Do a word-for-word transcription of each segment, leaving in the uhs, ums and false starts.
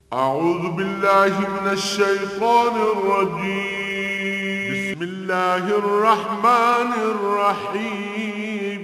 أعوذ بالله من الشيطان الرجيم بسم الله الرحمن الرحيم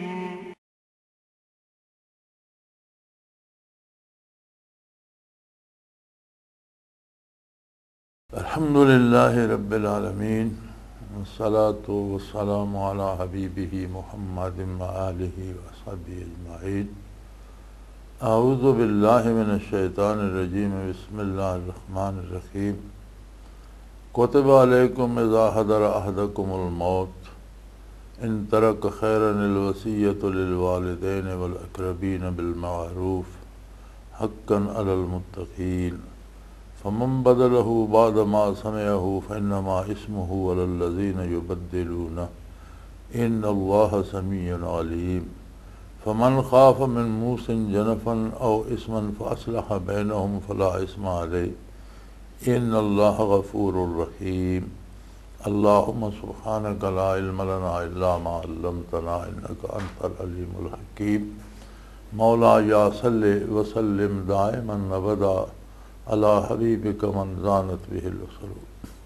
الحمد لله رب العالمين والصلاة والسلام على حبيبه محمد وآله وصحبه أجمعين أعوذ بالله من الشيطان الرجيم بسم الله الرحمن الرحيم كتب عليكم إذا حضر أحدكم الموت إن ترك خيرا الوصية للوالدين والأقربين بالمعروف حقا على المتقين فمن بدله بعد ما سمعه فإنما اسمه على الذين يبدلونه إن الله سميع عليم فمن خاف من موص جنفا أو إثما فأصلح بينهم فلا إثم عليه إن الله غفور رحيم اللهم سبحانك لا علم لنا إلا ما علمتنا إنك أنت العليم الحكيم مولاي صل وسلم دائما أبدا अला हबीबिक मन ज़ानत बिहिल उसरू।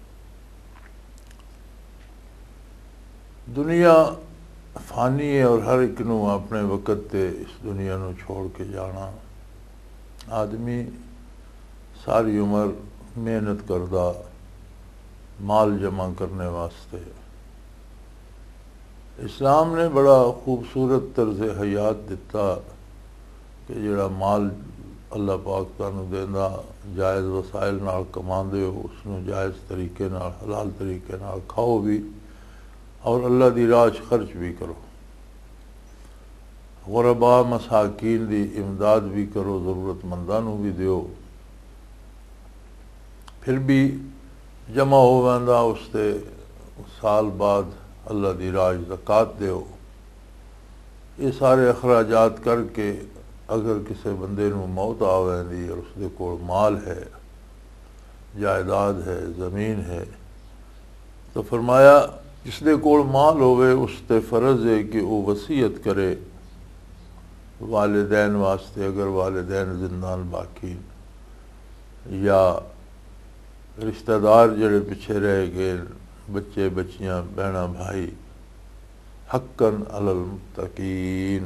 दुनिया फानी है और हर एक नू अपने वक़्त ते इस दुनिया नू छोड़ के जाना। आदमी सारी उम्र मेहनत करदा माल जमा करने वास्ते। इस्लाम ने बड़ा खूबसूरत तर्ज़ हयात दिता कि जिहड़ा माल अल्लाह पाक तुहानू देंदा जायज़ वसाइल नाल कमांदे हो उसनू जायज़ तरीके नाल हलाल तरीके नाल खाओ भी और अल्लाह दी राह च खर्च भी करो। गुरबा मसाकीन दी इमदाद भी करो, ज़रूरतमंदां नू भी दियो। फिर भी जमा हो वंदा उसते साल बाद अल्लाह दी राह च ज़कात दियो। ये सारे अखराजात करके अगर किसी बंदे नू मौत आ वैंदी और उसदे कोल माल है, जायदाद है, ज़मीन है, तो फरमाया जिसदे कोल माल होवे उस ते फ़र्ज़ है कि वो वसीयत करे वालिदैन वास्ते, अगर वालिदैन जिंदान बाकी या रिश्तेदार जड़े पिछे रह गए, बच्चे बच्चियां बहना भाई, हक्कन अलल मुत्तकीन।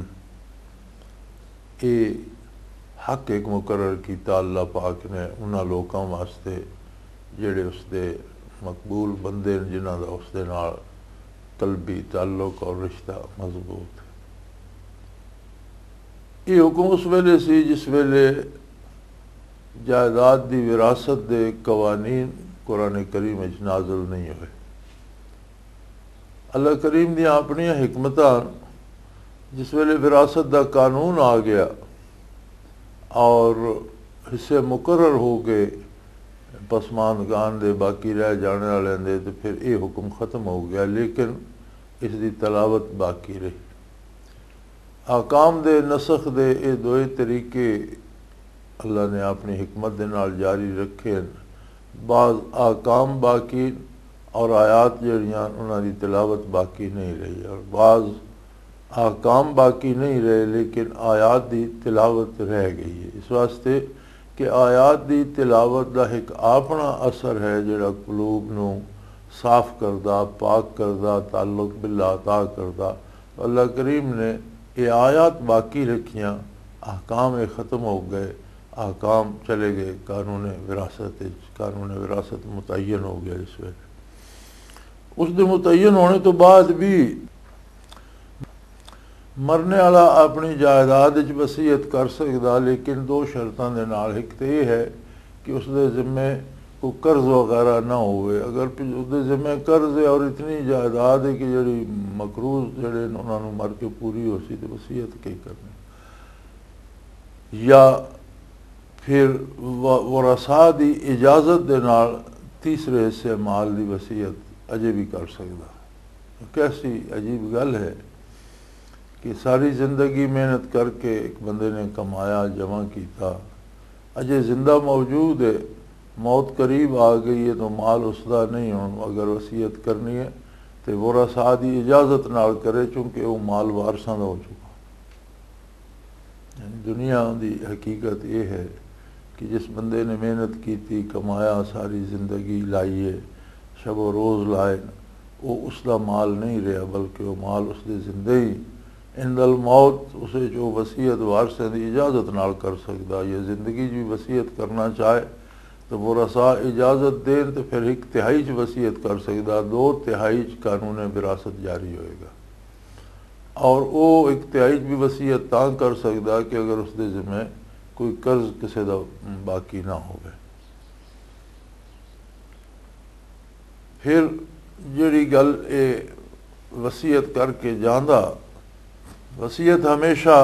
ये हक एक मुकर्रर किया अल्लाह पाक ने उन्होंने लोगों वास्ते जेड़े उसके मकबूल बंदे जिन्हों का उसके नाल कल्बी ताल्लुक और रिश्ता मजबूत है। ये हुक्म उस वेले सी जिस वेले जायदाद की विरासत के कवानीन कुरान करीम में नाज़िल नहीं हुए। अल्लाह करीम दी अपनी हिकमतां जिस वेले विरासत का कानून आ गया और हिस्से मुकर्रर हो गए पसमानदान दे बाकी रह जाने वाले दे, तो फिर ये हुक्म ख़त्म हो गया, लेकिन इसकी तलावत बाकी रही। आकाम दे नसख दे ये दो तरीके अल्लाह ने अपनी हिकमत दे नाल जारी रखे। बाज़ आकाम बाकी और आयात जड़ियाँ उन्होंने तलावत बाकी नहीं रही, और बाज़ आकाम बाकी नहीं रहे लेकिन आयात की तिलावत रह गई है। इस वास्ते कि आयात की तिलावत का एक अपना असर है जिहड़ा कलूब नू साफ करदा, पाक करदा, ताल्लुक बिल्ला अता करदा। अल्लाह करीम ने ये आयात बाकी रखियाँ, अहकाम ख़त्म हो गए, अहकाम चले गए कानून विरासत। कानून विरासत मुतय्यन हो गया। इस वे उसके मुतय्यन होने तो बाद भी मरने वाला अपनी जायदाद वसीयत कर सकता, लेकिन दो शर्तों के नाल। एक तो यह है कि उसके जिम्मे कोई कर्ज वगैरह ना होवे। अगर उसके जिम्मे कर्ज है और इतनी जायदाद है कि जी मकरूज जड़े उन्होंने मर के पूरी हो सी, तो वसीयत कई करनी। या फिर वरसा की इजाजत के नाल तीसरे हिस्से माल की वसीयत अजे भी कर सकता। कैसी अजीब गल है कि सारी ज़िंदगी मेहनत करके एक बंदे ने कमाया, जमा किया, अजे जिंदा मौजूद है, मौत करीब आ गई है तो माल उसका नहीं हो। अगर वसीयत करनी है तो वरसा की इजाजत नाल करे, चूँकि वो माल वारसां का हो चुका। दुनिया की हकीकत यह है कि जिस बंदे ने मेहनत की थी, कमाया, सारी ज़िंदगी लाइए, शब व रोज़ लाए, वो उसका माल नहीं रहा, बल्कि वो माल उसकी जिंदगी इंदल मौत उसे जो वसीयत वारसे की इजाज़त नाल कर सकता, ये ज़िंदगी भी वसीयत करना चाहे तो वो रसा इजाज़त दें तो फिर एक तिहाई च वसीयत कर सकता, दो तिहाई च कानून विरासत जारी होएगा। और वो एक तिहाई भी वसीयत तां कर सकता कि अगर उसके जिम्मे कोई कर्ज किसी का बाकी ना हो। फिर जिहड़ी गल ये वसीयत करके जांदा, वसीयत हमेशा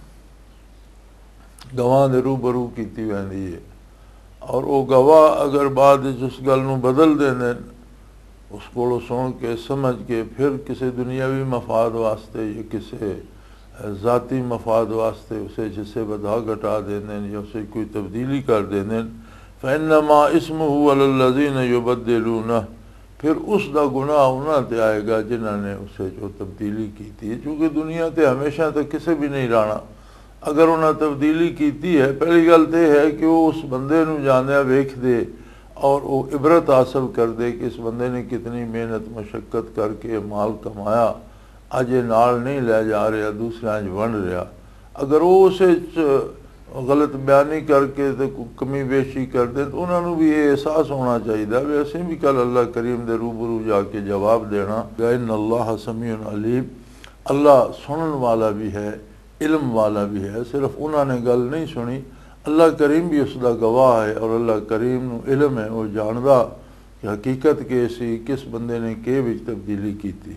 गवाह दे रूबरू की वेंदी है, और वो गवाह अगर बाद उस गल नूं बदल देंदे, उस कोलों सुन के समझ के फिर किसी दुनियावी मफाद वास्ते या किसी ज़ाती मफाद वास्ते उसे जिसे वधा घटा देंदे या उसे कोई तब्दीली कर देंदे, फ़इन्नमा इस्मुहु अलल्लज़ीना युबद्दिलूनह, फिर उसका गुनाह उन्हां ते आएगा जिन्होंने उसे जो तब्दीली की थी। क्योंकि दुनिया ते हमेशा तो किसी भी नहीं रहना, अगर उन्हें तब्दीली की है, पहली गल तो है कि वो उस बंदे नूं जानिया वेख दे और वो इबरत हासिल कर दे कि इस बंदे ने कितनी मेहनत मशक्क़त करके माल कमाया, अज ये नाल नहीं लै जा रहा, दूसरा वंड रहा। अगर वो उसे गलत बयानी करके तो कमी बेशी कर दे तो उन्होंने भी ये एहसास होना चाहिए भी असें भी कल अल्लाह करीम दे रूबरू जाके जवाब देना। इन अल्लाह समीउन अलीम, अल्लाह सुनन वाला भी है, इल्म वाला भी है। सिर्फ उन्होंने गल नहीं सुनी, अल्लाह करीम भी उसका गवाह है, और अल्लाह करीम नूं इल्म है, वो जानदा कि हकीकत के सी किस बंदे ने के विच तब्दीली की थी।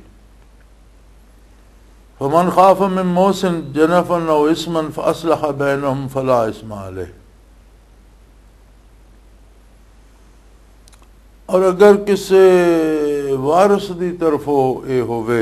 फमन खाफ मिन मोहसिन जनफन औ इस्मन फअस्लह बैनहुम फला इस्मा अलैह। और अगर किसी वारिस की तरफों ये होवे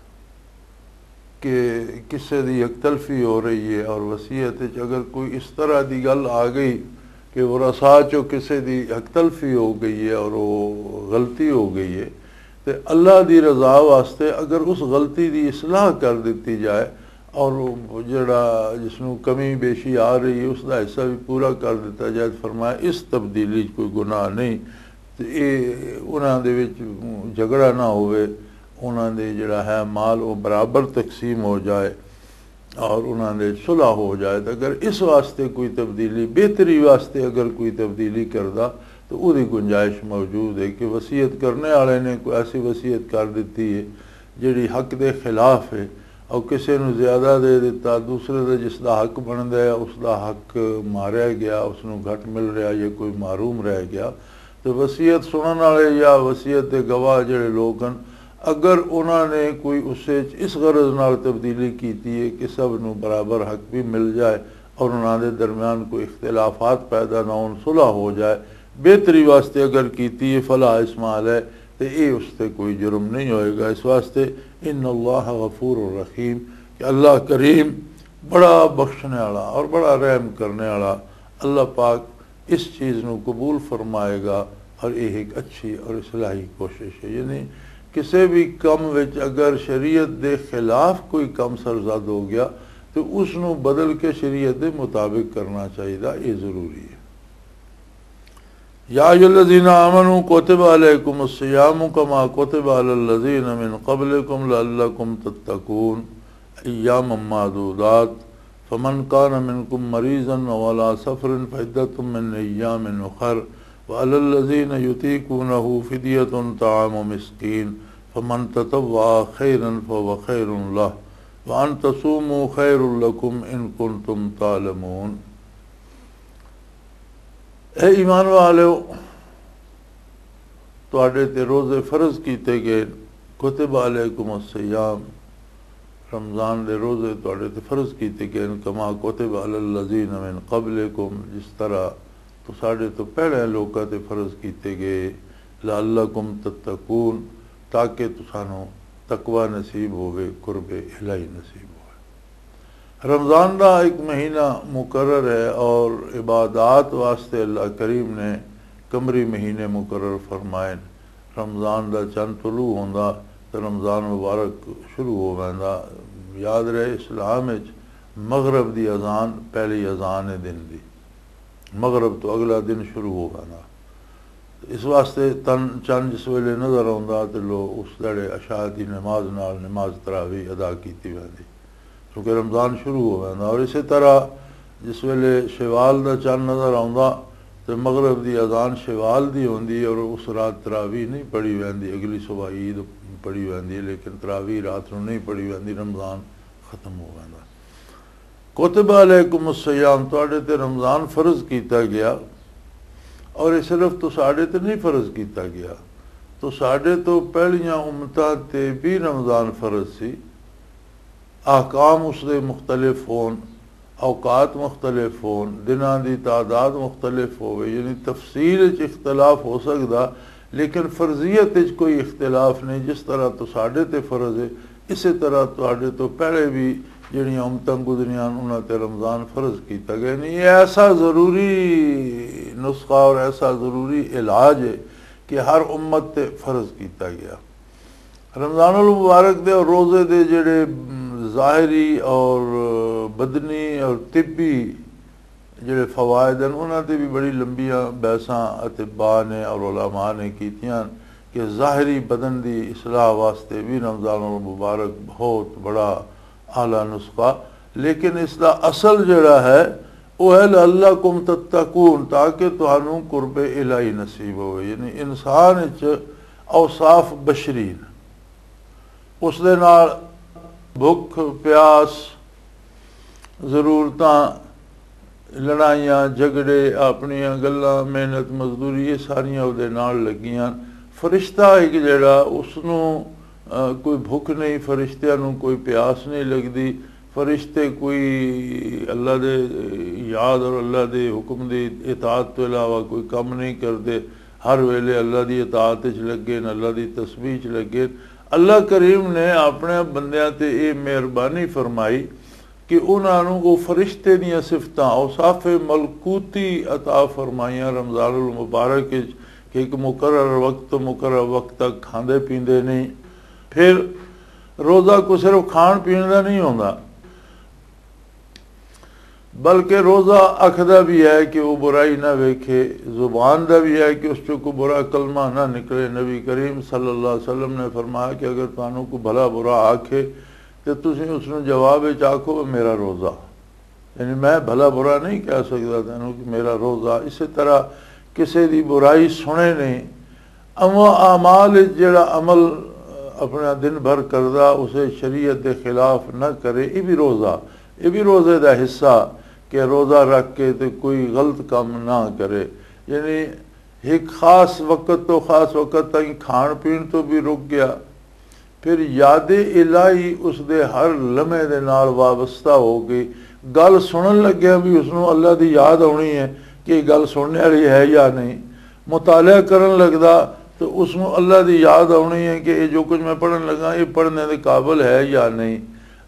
कि किसी की यकतलफी हो रही है और वसीयत अगर कोई इस तरह की गल आ गई कि वो रसा चो किसी की यकतलफी हो गई है और वो गलती हो गई है, तो अल्लाह की रज़ा वास्ते अगर उस गलती की इसलाह कर दी जाए और जड़ा जिसनों कमी बेशी आ रही है उसका हिस्सा भी पूरा कर दिता जाए, फरमाया इस तब्दीली कोई गुनाह नहीं, तो ये उन्हां दे विच झगड़ा ना होवे, उन्हां दे जड़ा है माल वो बराबर तकसीम हो जाए और उन्हां दे सुलह हो जाए। तो अगर इस वास्ते कोई तब्दीली बेहतरी वास्ते अगर कोई तब्दीली करदा तो उसकी गुंजाइश मौजूद है कि वसीयत करने वाले ने कोई ऐसी वसीयत कर दी है जिहड़ी हक के खिलाफ है और किसी ने ज़्यादा दे दिता, दूसरे का जिसका हक बनता है उसका हक मारिया गया, उसनों घट मिल रहा या कोई मारूम रह गया, तो वसीयत सुनने वाले या वसीयत के गवाह जिहड़े लोग हैं अगर उन्होंने कोई उसे इस गरज नाल तब्दीली की है कि सब नूं बराबर हक भी मिल जाए और उन्होंने दरम्यान कोई इख्तिलाफात पैदा ना हो, सुलह हो जाए, बेहतरी वास्ते अगर कीती है फला इस्माल है, तो ये उससे कोई जुर्म नहीं होएगा। इस वास्ते इन अल्लाह गफूर रहीम, कि अल्लाह करीम बड़ा बख्शने वाला और बड़ा रहम करने वाला, अल्लाह पाक इस चीज़ को कबूल फरमाएगा और ये एक अच्छी और इस्लाही कोशिश है। यानी किसी भी कम विच अगर शरीयत के खिलाफ कोई कम सरजद हो गया तो उसनों बदल के शरीयत के मुताबिक करना चाहिए, ये ज़रूरी है। या अय्युहल्लज़ीना आमनू कुतिबा अलैकुमुस्सियामु कमा कुतिबा अलल्लज़ीना मिन क़ब्लिकुम लअल्लकुम तत्तकून अय्यामम मादूदात फमन कान मिनकुम मरीज़न औ अला सफ़रिन फ़इद्दतुम मिन अय्यामिन उख़र व अलल्लज़ीना युतीक़ूनहु फ़िद्यतुन ताअमु मिस्कीन फमन ततव्वअ खैरन फहुव खैरुन लह व अन तसूमू खैरुल लकुम इन कुंतुम तालमून। ए ईमान वालो, तुहाडे ते रोज़े फ़र्ज़ कीते गए, कुतिबा अलैकुमुस्सियाम, रमज़ान दे रोज़े तुहाडे ते फ़र्ज़ कीते गए, कमा कुतिबा अलल्लज़ीना मिन क़ब्लिकुम, जिस तरह तो साढ़े तो पहले लोगों ते फ़र्ज़ कीते गए, लअल्लकुम तत्तकून, ताकि तुसानू तकवा नसीब होवे, कुर्बे इलाही नसीब होवे। रमज़ान का एक महीना मुकर्रर है और इबादात वास्ते अल्लाह करीम ने कमरी महीने मुकर्रर फरमाए। रमज़ान का चंद तुलू होंदा तो रमज़ान मुबारक शुरू हो वैंदा। याद रहे इस्लाम मगरब की अजान पहली अजान है दिन की, मगरब तो अगला दिन शुरू हो वैंदा। इस वास्ते तन चंद जिस वेले नज़र आउंदा तो लोग उस दड़े अशा की नमाज नाल नमाज तरावी अदा की वेंदी, क्योंकि रमज़ान शुरू हो वैंदा। और इस तरह जिस वेले शवाल का चंद नज़र आउंदा तो मगरब की अजान शवाल की होंदी और उस रात तरावी नहीं पढ़ी वेंदी, अगली सुबह ईद पढ़ी वेंदी, लेकिन तरावी रात को नहीं पढ़ी वेंदी, रमज़ान ख़त्म हो वैंदा। कुतिब अलैकुम सियाम, तुहाडे ते रमज़ान फ़र्ज़ किया गया, और ये सिर्फ तो साढ़े ते नहीं फ़र्ज़ किया गया, तो साढ़े तो पहलियां उम्मतां ते भी रमज़ान फ़र्ज़ सी। आहकाम उसके मुख्तलिफ होन, औकात मुख्तलिफ होन, दिनां दी तादाद मुख्तलिफ होवे, यानी तफसील इख्तलाफ हो सकता, लेकिन फ़र्जियत कोई इख्तलाफ नहीं। जिस तरह तो साढ़े ते फ़र्ज़ है, इस तरह तुहाडे तो पहले भी ਜਿਹੜੀਆਂ ਉਮਤਾਂ गुजरियां उन्होंने ते रमज़ान फ़र्ज़ किया गया। नहीं, ये ऐसा ज़रूरी नुस्खा और ऐसा ज़रूरी इलाज है कि हर उम्मत ते फ़र्ज़ किया गया। रमज़ानुल मुबारक दे और रोज़े दे जेड़े ज़ाहिरी और बदनी और तिब्बी जेड़े फ़वायद हैं, उन्होंने भी बड़ी लंबियां बहसां अतिबा ने और उलमा ने कीतियां कि ज़ाहिरी बदन की इसलाह वास्ते भी रमज़ानुल मुबारक बहुत बड़ा आला नुस्खा, लेकिन इसका असल जड़ा है वह है लअल्लकुम तत्तकून, ताकि तुहानू कुर्बे इलाही नसीब हो। यानी इंसान च औसाफ बशरीन, उसदे नाल भुख प्यास ज़रूरतां लड़ाइयां झगड़े अपनियां गल्लां मेहनत मजदूरी ये सारियां उहदे नाल लगियां। फरिश्ता एक जड़ा उसनू कोई भुख नहीं, फरिश्तियां नू कोई प्यास नहीं लगती, फरिश्ते कोई अल्लाह दे याद और अल्लाह दे हुक्म दी इताअत तो इलावा कोई कम नहीं करते, हर वेले अल्लाह दी इताअत च लगे न, अल्लाह दी तस्बीह च लगे। अल्लाह करीम ने अपने बंदियां ते ये मेहरबानी फरमाई कि उन्होंने वो फरिश्ते दियां सिफतां औसाफे मलकूती अता फरमाइयां रमज़ानुल मुबारक कि एक मुकर्रर वक्त मुकर्रर वक्त तक खांदे पींदे नहीं। फिर रोज़ा को सिर्फ खाण पीण का नहीं होता, बल्कि रोज़ा अखदा भी है कि वो बुराई ना वेखे, ज़ुबान का भी है कि उस चो कोई बुरा कलमा ना निकले। नबी करीम सल्लल्लाहु अलैहि वसल्लम ने फरमाया कि अगर तुहानू कोई भला बुरा आखे तो तुसीं उसनू जवाब विच आखो मेरा रोज़ा, यानी मैं भला बुरा नहीं कह सकता तैनू कि मेरा रोज़ा। इस तरह किसी की बुराई सुने नहीं, अमा अमाल जड़ा अमल अपना दिन भर करदा उसे शरीयत के खिलाफ न करे, ये भी रोज़ा, ये भी रोज़े का हिस्सा कि रोज़ा रख के तो कोई गलत काम ना करे। यानी एक ख़ास वक़्त तो ख़ास वक़्त तक खाण पीण तो भी रुक गया, फिर याद इलाही उसके हर लम्हे दे नाल वाबस्ता हो गई। गल सुनन लग्या भी उसनू अल्लाह की याद आनी है कि गल सुनने वाली है या नहीं, मुतालिया करन लगदा तो उसनू अल्लाह की याद आनी है कि ये जो कुछ मैं पढ़न लगा ये पढ़ने के काबिल है या नहीं।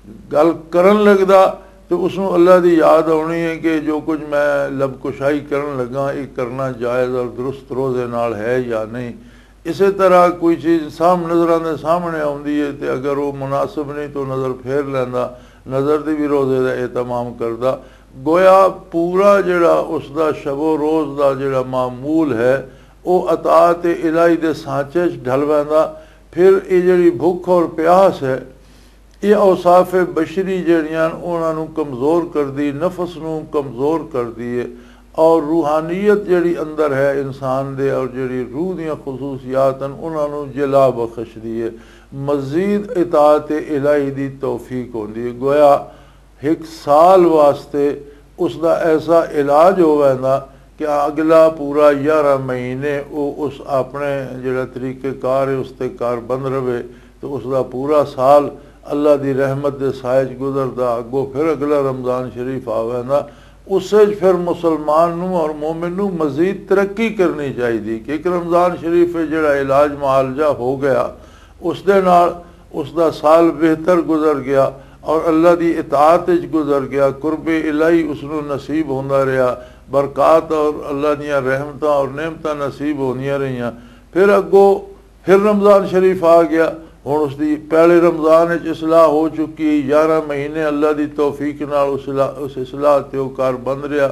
गल करन लगदा तो उसनू अल्लाह की याद आनी है कि जो कुछ मैं लबकुशाई करन लगा ये करना जायज़ और दुरुस्त रोज़े नाल है या नहीं। इस तरह कोई चीज़ साम नज़रां दे सामने आउंदी है तो अगर वो मुनासिब नहीं तो नज़र फेर लैंदा, नज़र की भी रोज़े का एहतमाम करदा। गोया पूरा जड़ा उसका शबो रोज़ का जड़ा मामूल है वो अताअत इलाही दे सांचे ढल पैंदा। फिर ये जड़ी भुख और प्यास है ये औसाफ बशरी जड़ियां उन्होंने कमज़ोर कर दी, नफस नू कमज़ोर कर दी है, और रूहानियत जड़ी अंदर है इंसान दे और जड़ी रूह दियां खसूसियात उन्होंने जला बख्श दी है। मज़ीद इताअत इलाही दी तौफीक होंदी है। गोया एक साल वास्ते उसका ऐसा इलाज हो वैंदा कि अगला पूरा ग्यारह महीने वो उस अपने जड़ा तरीक़ेकार है उसते कारबंद रहे तो उसका पूरा साल अल्लाह की रहमत के साए गुजरदा। अगों फिर अगला रमज़ान शरीफ आ वैंदा, उससे फिर मुसलमान नू और मोमिन नू मज़ीद तरक्की करनी चाहिए कि एक रमज़ान शरीफ जड़ा इलाज मुआलजा हो गया उसदे नाल उसका साल बेहतर गुजर गया और अल्लाह की इताअत गुजर गया, कुर्ब इलाही उसनू नसीब होंदा रहा, बरकात और अल्लाह दियां रहमतां और नेमतां नसीब होंदियां रहियां। फिर अगों फिर रमज़ान शरीफ आ गया, हुण उसकी पहले रमज़ान इसलाह हो चुकी, ग्यारह महीने अल्लाह की तौफीक नाल उस उस इसलाह ते कार बंद रहा,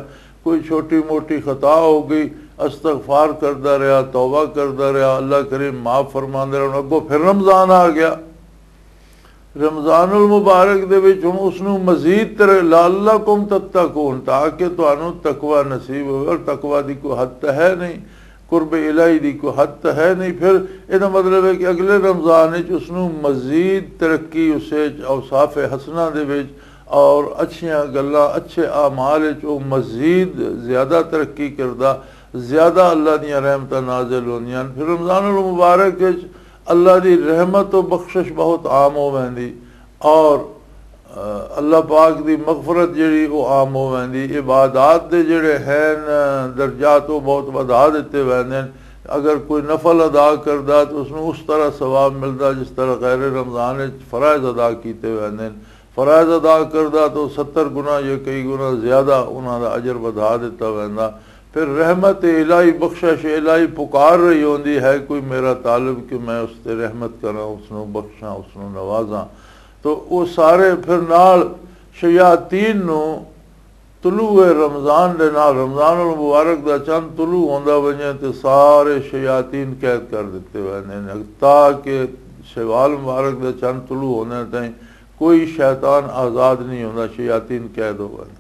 कोई छोटी मोटी खता हो गई, इस्तगफार करता रहा, तौबा करता रहा, अल्लाह करीम माफ़ फरमांदे रहा। अगों फिर रमज़ान आ गया। रमज़ानुल मुबारक दे विच हुण उसनूं मज़ीद तर लअल्लकुम तत्तकून, ताकि तुहानूं तकवा नसीब होवे। और तकवा दी कोई हद तो है नहीं, कुर्ब इलाही दी कोई हद तो है नहीं। फिर इसका मतलब है कि अगले रमज़ान विच उसनूं मज़ीद तरक्की उसे औसाफ हसना दे विच और अच्छियां गल्लां अच्छे आमाल विच वो मज़ीद ज़्यादा तरक्की करदा, ज़्यादा अल्लाह दियां रहमतां नाज़िल होंदियां। फिर रमज़ानुल मुबारक विच अल्लाह दी रहमत और बख्शिश बहुत आम हो वेंदी और अल्लाह पाक दी मगफरत जिहड़ी वो आम हो वेंदी। इबादात दे जिहड़े हैं दर्जात वो बहुत वधा दिते वेंदे। अगर कोई नफल अदा करदा तो उसनूं उस तरह सवाब मिलदा जिस तरह गैर रमज़ान विच फ़राइज़ अदा कीते वेंदे। फ़राइज़ अदा करदा तो सत्तर गुना या कई गुना ज़्यादा उन्हां दा अजर वधा दिता वेंदा। फिर रहमत इलाही बख्शिश इलाही पुकार रही होंदी है कोई मेरा तालिब कि मैं उस ते रहमत करा, उसनूं बख्शा, उसनूं नवाजा। तो वो सारे फिर नाल शयातीन नूं तुलूए रमज़ान दे नाल रमज़ानुल मुबारक दा चंद तुलू होंदा वञे ते सारे शयातीन कैद कर दिते वेंदे ताकि शवाल मुबारक दा चंद तुलू होने ताईं कोई शैतान आज़ाद नहीं होंदा, शयातीन कैद हो वेंदे।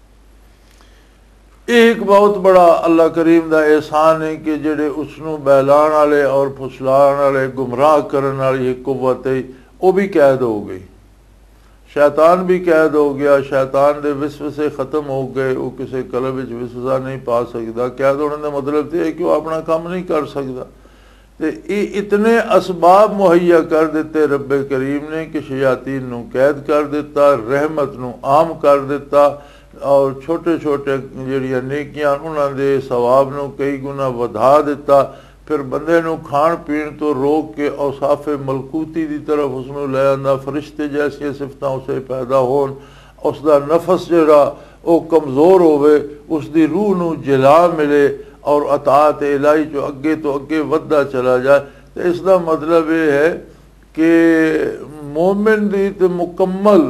एक बहुत बड़ा अल्लाह करीम दा एहसान है कि जेड़े उसनूं बहलाण वाले और फुसलाण वाले गुमराह करन वाली एक कुव्वत है वो भी कैद हो गई। शैतान भी कैद हो गया, शैतान दे विसवसे ख़त्म हो गए, वो किसी कलब विच विसवसा नहीं पा सकता। कैद होने का मतलब तो है कि वह अपना काम नहीं कर सकता। तो ये इतने असबाब मुहैया कर दिते रब्बे करीम ने कि शयातीन नूं कैद कर दिता, रहमत नूं आम कर दिता और छोटे छोटे जिहड़ियां नेकियां उन्हां दे सवाब नूं कई गुना वधा दिता। फिर बंदे नूं खाण पीण तो रोक के औसाफे मलकूती की तरफ उसनूं ले आंदा, फरिश्ते जैसियां सिफतां उसे पैदा होन, उसका नफस जिहड़ा वो कमज़ोर होवे, उसकी रूह नूं जिला मिले और अताअत इलाही चो अगे तो अगे वधदा चला जाए। तो इसका मतलब ये है कि मोमिन दी ते मुकम्मल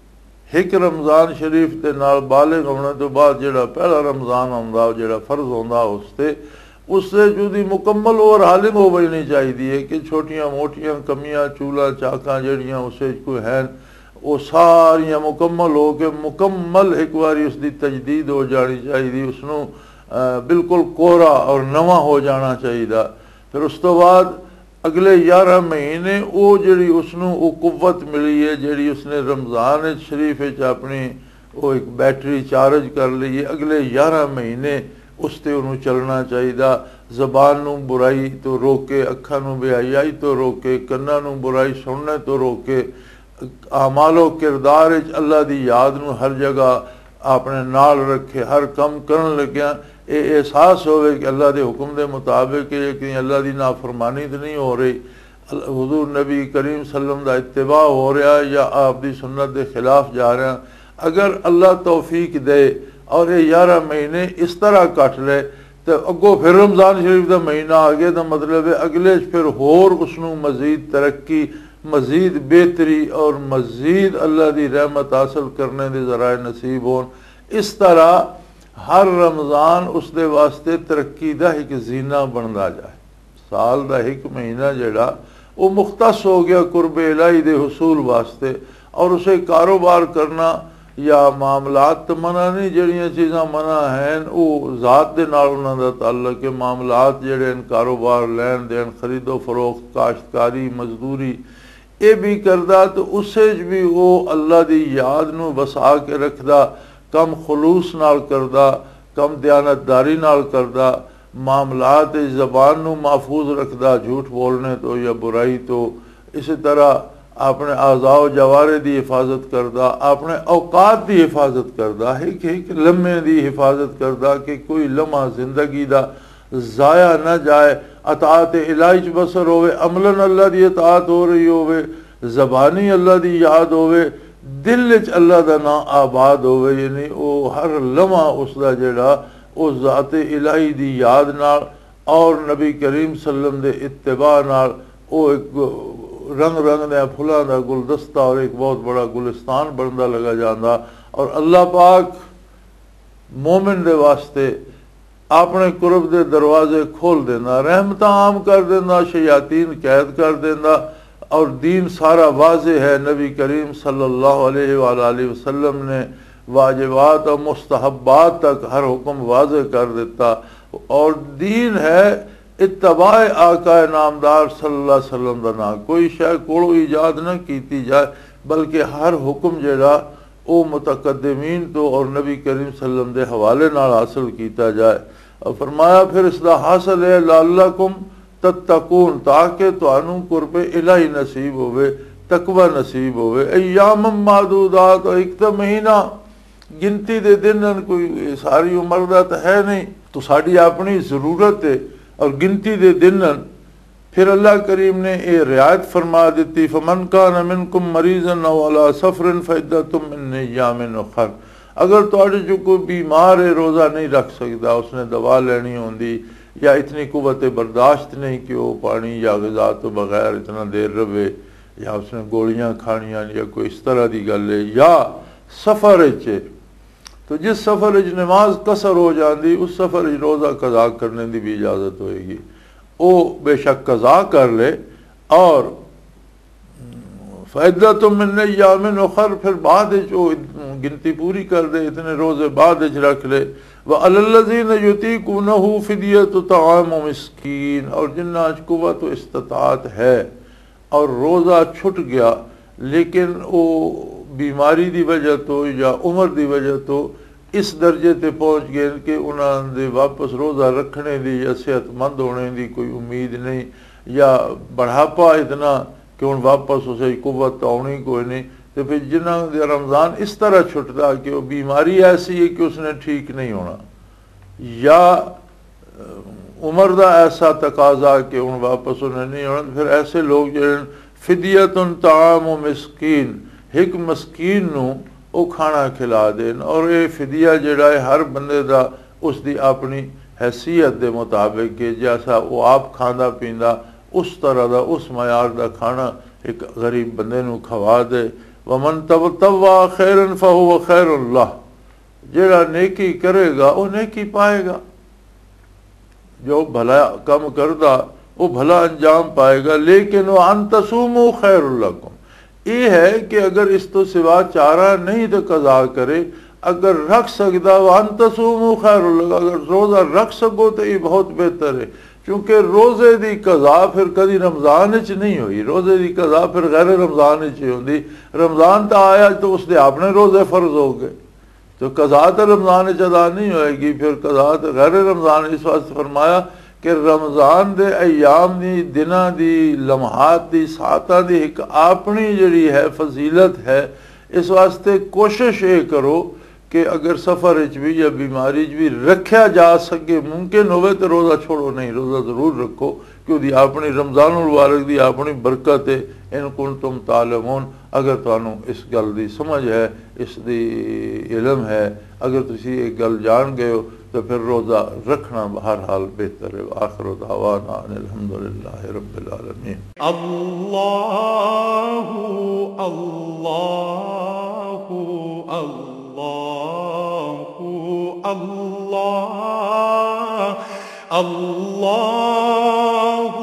एक रमज़ान शरीफ के नाल बालिग होने तो बाद जिहड़ा पहला रमज़ान आउंदा जिहड़ा फर्ज होंदा उसते उससे जुदी मुकम्मल ओवर हालिंग हो बजनी चाहिए कि छोटियां मोटियां कमियां चूला चाकां जिहड़ियां उसे कोई हैं वो सारियां मुकम्मल हो के मुकम्मल एक बारी उसकी तजदीद हो जानी चाहिए, उसनूं बिल्कुल कोहरा और नवा हो जाना चाहिए। फिर उस तो बाद अगले ग्यारह महीने वो जिहड़ी उसनूं वो कुव्वत मिली है जिहड़ी उसने रमज़ान शरीफ विच अपनी वो एक बैटरी चार्ज कर ली है, अगले ग्यारह महीने उस ते उन्होंने चलना चाहिए। ज़बान नूं बुराई तो रोके, अखां नूं बेहयाई तो रोके, कन्नां नूं बुराई सुनने तो रोके, आमालो किरदार विच अल्लाह दी याद नूं हर जगह अपने नाल रखे, हर कम करन लग्या ये एहसास होवे कि अल्लाह के हुक्म के मुताबिक कि अल्लाह की नाफरमानी तो नहीं हो रही, हुजूर नबी करीम सल्लम का इत्तिबा हो रहा या आप दी सुन्नत के खिलाफ जा रहा। अगर अल्लाह तौफीक दे और ये ग्यारह महीने इस तरह कट ले तो अगों फिर रमज़ान शरीफ का महीना आ गया तो मतलब है अगले फिर होर उसनूं मज़ीद तरक्की, मज़ीद बेहतरी और मज़ीद अल्लाह की रहमत हासिल करने के ज़राए नसीब होन। इस तरह हर रमज़ान उसके वास्ते तरक्की का एक जीना बनता जाए। साल का एक महीना जिहड़ा वो मुख्तस हो गया कुर्ब इलाही दे हुसूल वास्ते और उसे कारोबार करना या मामलात तो मना नहीं, जड़ियाँ चीज़ां मना हैं वो ज़ात दे नाल उन्हां दा ताल्लुक है। मामलात जिहड़े कारोबार लैन देन खरीदो फरोख्त काश्तकारी मजदूरी ये भी करदा तो उसे भी वो अल्लाह की याद नूं वसा के रखदा, कम खलूस नाल करदा, कम दयानतदारी नाल करदा, मामलात ज़बान नूं महफूज रखदा झूठ बोलने तो या बुराई तो। इसी तरह अपने आज़ाओ जवारे की हिफाजत करदा, अपने औकात की हिफाजत करदा, एक एक लम्हे की हिफाजत करदा कि कोई लम्हा जिंदगी का ज़ाया न जाए। अताअत इलाही च बसर होवे, अमलन अल्लाह की अताअत हो रही होवे, ज़बानी अल्लाह की याद होवे, दिल च अल्लाह का नाम आबाद होवे, यानी वो हर लम्हा उसका जिहड़ा वो ज़ात इलाही की याद नाल और नबी करीम सल्लम दे इत्तिबा नाल वो एक रंग रंग दे फुलों का गुलदस्ता और एक बहुत बड़ा गुलिस्तान बनता लगा जाता। और अल्लाह पाक मोमिन दे वास्ते अपने कुरब दे दरवाजे खोल देना, रहमत आम कर देना, शयातीन कैद कर देना। और दीन सारा वाजे है। नबी करीम सल्लल्लाहु अलैहि वसल्लम ने वाजिबात और मुस्तहब्बात तक हर हुक्म वाजे कर देता। और दीन है इत्तबाए आका नामदार सल्लल्लाहु अलैहि वसल्लम दा ना कोई शय कोलों ईजाद न की जाए, बल्कि हर हुक्म जेड़ा वो मुतकद्दिमीन तो और नबी करीम सल्लल्लाहु अलैहि वसल्लम दे हवाले नाल हासिल किया जाए। और फरमाया फिर इसका हासिल है लअल्लकुम तत्तकून, ताकि तुहानू कुर्बे इलाही नसीब होवे, तकवा नसीब होवे। अय्याम मादूदात, एक तो महीना गिनती दे दिन, कोई सारी उम्र दा तो है नहीं, तो साड़ी अपनी जरूरत है और गिनती दे दिन। फिर अल्लाह करीम ने ये रियायत फरमा दी, फमन कान मिनकुम मरीजन औ अला सफरिन फइद्दतुम मिन अय्यामिन उखर। अगर तुहाडे जो कोई बीमार है, रोज़ा नहीं रख सकता, उसने दवा लेनी होंदी या इतनी कुव्वत बर्दाश्त नहीं कि वो पानी या ग़िज़ा तो बगैर इतना देर रहे, या उसने गोलियां खानियां या कोई इस तरह की गल है, या सफ़र च, तो जिस सफ़र च नमाज कसर हो जाती उस सफ़र च रोज़ा कज़ा करने की भी इजाज़त होएगी। वो बेशक कज़ा कर ले और फ़ायदा तो मिलने यामिन उखर, फिर बाद गिनती पूरी कर दे, इतने रोज़े बाद रख ले। व अलल्लज़ीन युतीकूनहु फ़िदियतु तआमु मिस्कीन, और जिन्ना कुव्वत इस्तिताअत है और रोज़ा छुट गया लेकिन वो बीमारी की वजह तो या उम्र की वजह तो इस दर्जे ते पहुँच गए कि उन्होंने वापस रोज़ा रखने की या सेहतमंद होने की कोई उम्मीद नहीं, या बढ़ापा इतना कि हुण वापस उसे कुव्वत आनी कोई नहीं। तो फिर जिन्होंने रमज़ान इस तरह छुटता कि वो बीमारी ऐसी है कि उसने ठीक नहीं होना, या उम्र का ऐसा तकाजा कि हुण वापस उन्हें नहीं होना, फिर ऐसे लोग जो फिदियतुन ताअमु मिस्कीन, एक मस्कीन नू वो खाना खिला देन। और ये फिदिया जिहड़ा है हर बंदे का उसकी अपनी हैसियत के मुताबिक कि जैसा वो आप खांदा पींदा उस तरह का उस मयार का खाना एक गरीब बंदे नू खवा दे। वमन तब तवा खैरन फहुव खैरुन लह, जिहड़ा नेकी करेगा वो नेकी पाएगा, जो भला कम करदा वो भला अंजाम पाएगा। लेकिन वह अंतसूमु खैरुल लकुम, ये है कि अगर इस तो सिवा चारा नहीं तो कज़ा करे, अगर रख सकता वह अंतसूमु खैरुल लकुम, अगर रोज़ा रख सको तो ये बहुत बेहतर है। क्योंकि रोज़े की कज़ा फिर कभी रमज़ान च नहीं हुई, रोज़े की कज़ा फिर गैर रमज़ान च होंदी। रमज़ान तो आया तो उसके अपने रोज़े फ़र्ज हो गए, तो कज़ा तो रमज़ान च अदा नहीं होएगी, फिर कज़ा तो गैर रमज़ान। इस वास्ते फरमाया कि रमज़ान दे अयाम दी, दिनां दी, लम्हात दी, सातां दी एक अपनी जिहड़ी है फजीलत है। इस वास्ते कोशिश ये करो कि अगर सफ़र च भी या बीमारी च भी रखा जा सके, मुमकिन होवे तो रोज़ा छोड़ो नहीं, रोज़ा ज़रूर रखो, क्योंकि अपनी रमज़ान मुबारक की अपनी बरकत है। इन कुंतुम तालमून, अगर तुहानू इस गल की समझ है, इसकी इलम है, अगर तुसी एक गल जान गए हो तो फिर रोज़ा रखना हर हाल बेहतर है। आखिर दावाना अल्हम्दुलिल्लाहि रब्बिल आलमीन। अल्लाहु अल्लाहु अल्लाहु अल्लाह अल्लाहु